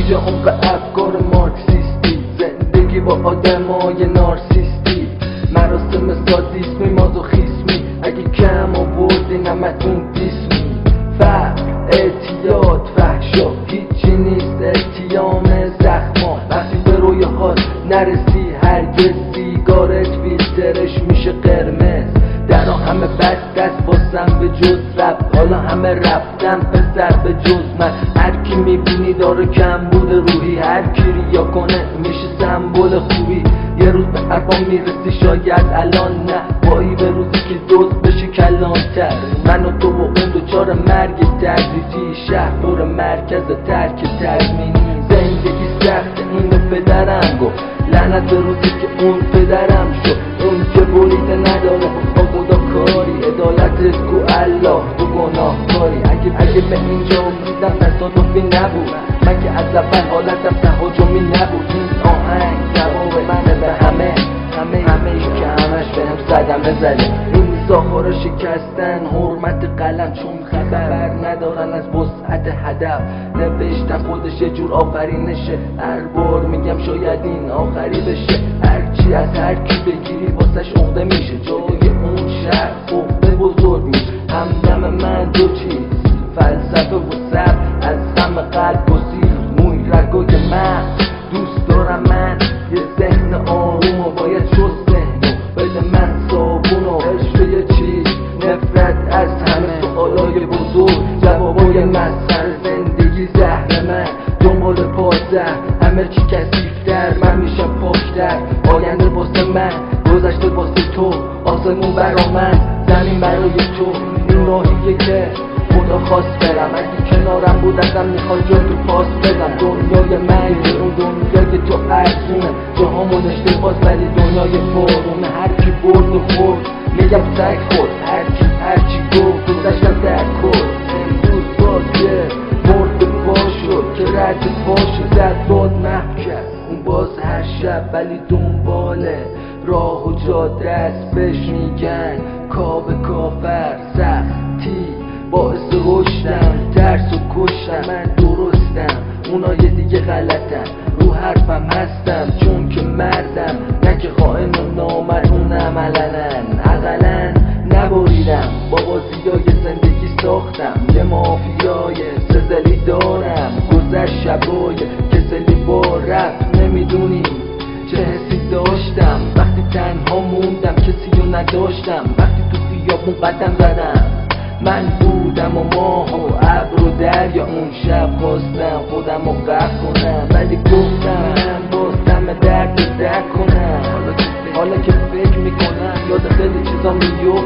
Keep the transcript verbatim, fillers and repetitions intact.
اینجا عمق افکار مارکسیستی، زندگی با آدمای نارسیستی، مراسم سادیسمی مازوخیسمی، اگه کم آوردی نمتون دیسمی، فقر اعتیاد فحشا هیچی نیست التیام زخما، وقتی به رویاهات نرسی هرگز سیگارت فیلترش میشه قرمز، درا همه بست دست باسم به جز رب، حالا همه رفتن پسر به جز من، هر کی میبینی داره کم بود روحی، هر کی ریا کنه میشه سمبل خوبی، یه روز به حرفا میرسی شاید الان نه، وایی به روزی که دوست بشه کلانتر، من و تو و اون دوچار مرگ تدریجی، شهر پر مرکز ترک تضمینی، زندگی سخت اینو پدرم گفت، لعنت به روزی که اون پدرم شد، اون که بریده نداره با خدا کاری، عدالتت کو الله تو گناه کاری، اگه اگه به اینجا میدم تصادفی نبود، من که از اول حالتم تهاجمی نبود، این آهنگ جواب منه به همه همه همه ای که همش بهم صدمه زده، این ساخارا شکستن حرمت قلم، چون خبر ندارن از وسعت هدف، نوشتم خودش یه جور آفرینشه، هر بار میگم شاید این آخری بشه، هرچی از هر کی بگیری واسش عقده میشه، جای اون شهر عقده بزرگ میشه، همدم من دو چیز فلسفه و صبر، از غم قلب و سیر موی رگای من، دوست دارم من یه ذهن آروم و باید شست ذهنو بده من صابونو، عشق یه چیز نفرت از همه سوالای بزرگ، جوابای مسخر زندگی زهر من، دنبال پازه همه چی کثیفتر، من میشم پاکتر، آینده واسه من گذشته واسه تو، آسمون برا من زمین برای تو، این راهیه که خدا خواست برم، اگه کنارم بود ازم میخواد جا تو پاس بدم، دنیای من اون دنیای تو ارزونه، جاهامون اشتباس ولی دنیای پرونه، هر کی برد و خورد میگم سگ خورد، هر کی هر چی گفت گذشتم در کل، امروز باز یه مرد پا شد که رد پاشو زد باد محو کرد، اون باز هر شب ولی دنباله راه و جاده است، بهش میگن کاوه کافر، سختی باعث رشدم، ترس و کشتم، من درستم اونا یه دیگه غلطم، رو حرفم هستم چون که مردم، نه که خائن و نامرهونم علنن، اقلن نبریدم با بازیای زندگی ساختم، یه مافیای سزلی دارم، گذشت شبای کسلی با رفت، نمیدونی چه حسی داشتم وقتی تنها موندم کسی رو نداشتم، وقتی تو خیابون قدم زدم من بودم و ماه و ابر و دریا، اون شب خواستم خودم رو غرق کنم، ولی گفتم من باستم درد رو درک کنم، حالا که فکر میکنم یاد خیلی چیزا میو